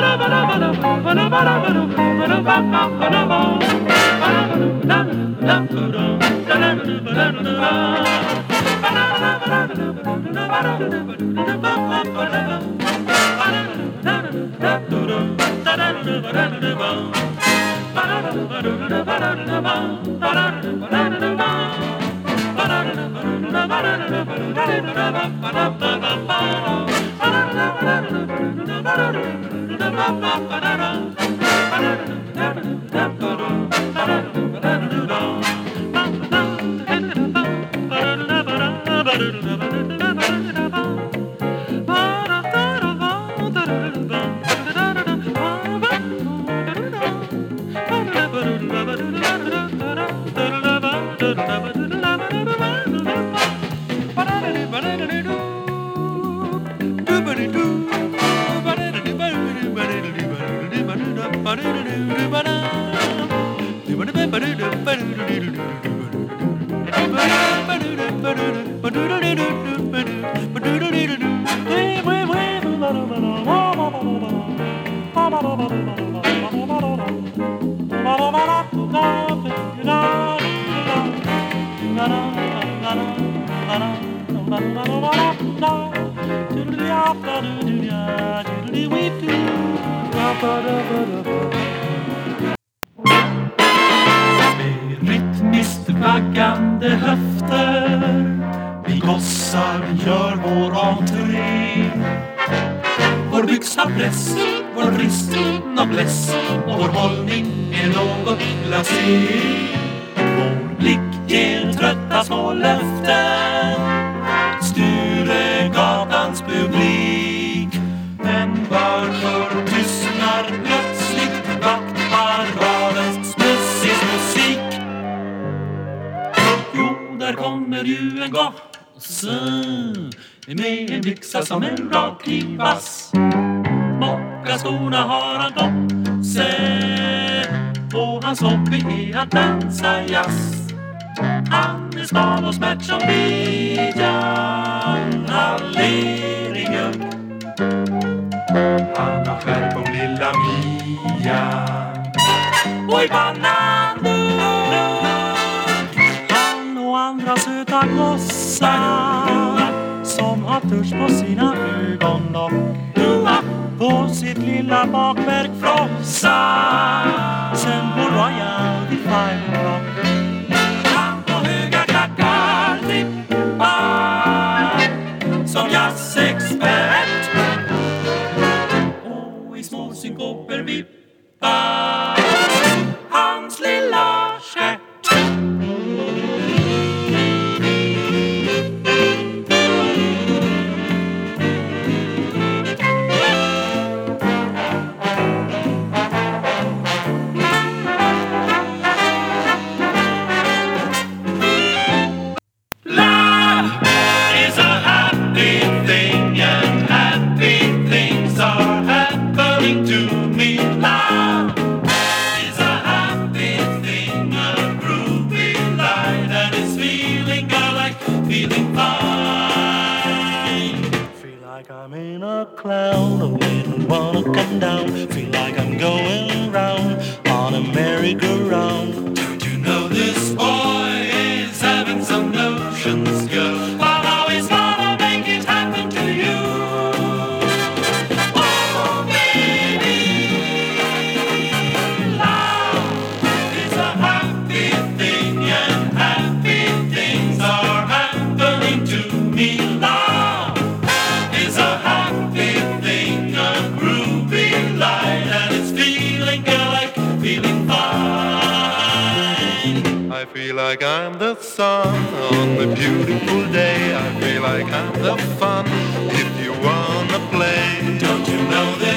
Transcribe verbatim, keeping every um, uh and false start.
Med rytmiskt vaggande höfter vi gossar gör vår entré. Vår byxna press, vår brist, nobless och vår hållning är något blasé. Vår blick ger trötta små löften Sturegatans publik. Men varför tystnar plötsligt vaktparadens smutsig musik? Jo, där kommer ju en gosse med en byxa som en raklig vass. Mocka skorna har han på sig och hans hobby är att dansa jazz. Han är smal och smärt som Bijan, han ler i mjölk. Han har skärp om lilla Mia och i pannan han och andra söta gossar som har törs på sina ögonlock på sitt lilla bakverk frossar. Sen på Royal vid five o'clock han på höga klackar trippar som jazzexpert och i små synkoper vippar hans lilla stjärt. I'm in a cloud, I wouldn't wanna come down. Feel like I'm going round on a merry-go-round. Don't you know this boy is having some notions, girl? But I always wanna make it happen to you. Oh, baby, love is a happy thing, and happy things are happening to me. Love is a happy thing, a groovy light, and it's feeling good, like feeling fine. I feel like I'm the sun on a beautiful day. I feel like I'm the fun if you wanna play. Don't you know that